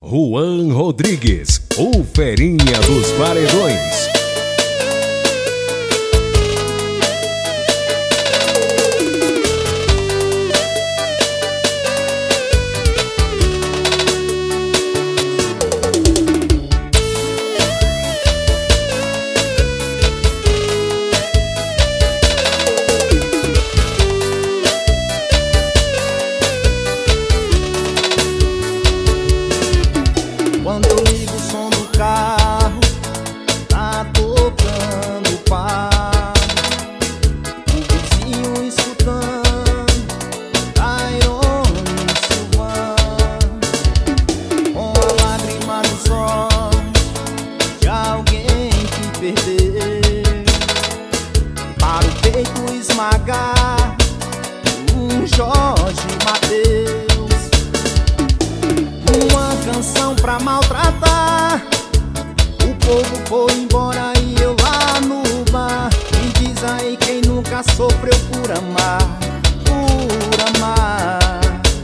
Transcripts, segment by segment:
Juan Rodrigues, o Ferinha dos Paredões. Quando eu ligo o som do carro, tá tocando o par. O vizinho escutando Tyrone Silvan, com a lágrima nos olhos de alguém que perdeu. Para o peito esmagar um Jorge Mateus. Uma canção pra maltratar. O povo foi embora e eu lá no bar. Me diz aí quem nunca sofreu por amar, por amar.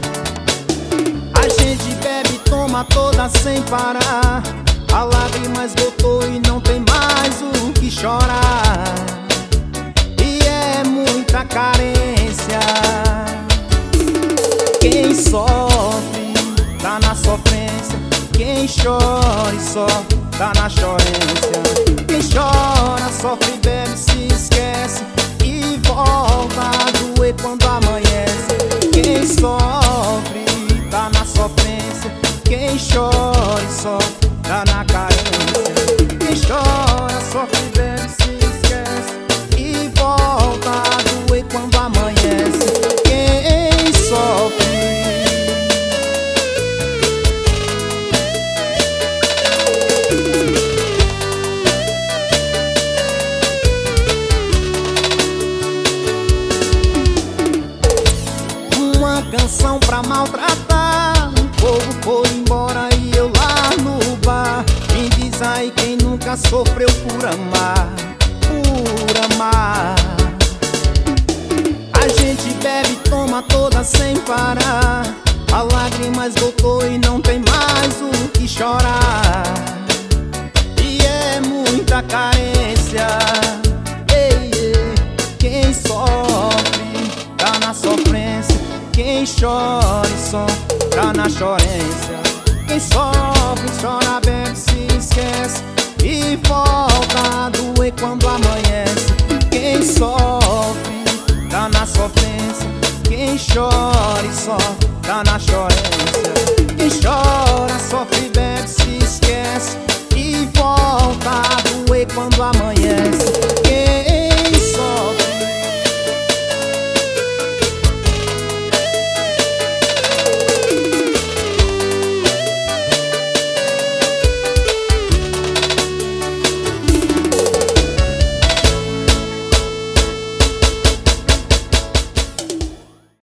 A gente bebe, toma toda sem parar. A lágrima esgotou e não tem mais o que chorar. E é muita carência. Quem sofre tá na sofrência, quem chora e só tá na chorência. Quem chora, sofre, bebe, se esquece e volta a doer quando amanhece. Quem sofre tá na sofrência, quem chora e só tá na carência. Quem chora, sofre, bebe, se esquece e volta a doer quando amanhece. Quem sofre canção pra maltratar. O povo foi embora e eu lá no bar. Me diz aí quem nunca sofreu por amar, por amar. A gente bebe, toma toda sem parar. A lágrima esgotou e não tem mais o que chorar. E é muita carência. Ei, ei. Quem sofre tá na sofrência, quem chora e só tá na chorência. Quem sofre, chora, bebe, se esquece e volta a doer quando amanhece. Quem sofre, tá na sofrência, quem chora e só tá na chorência.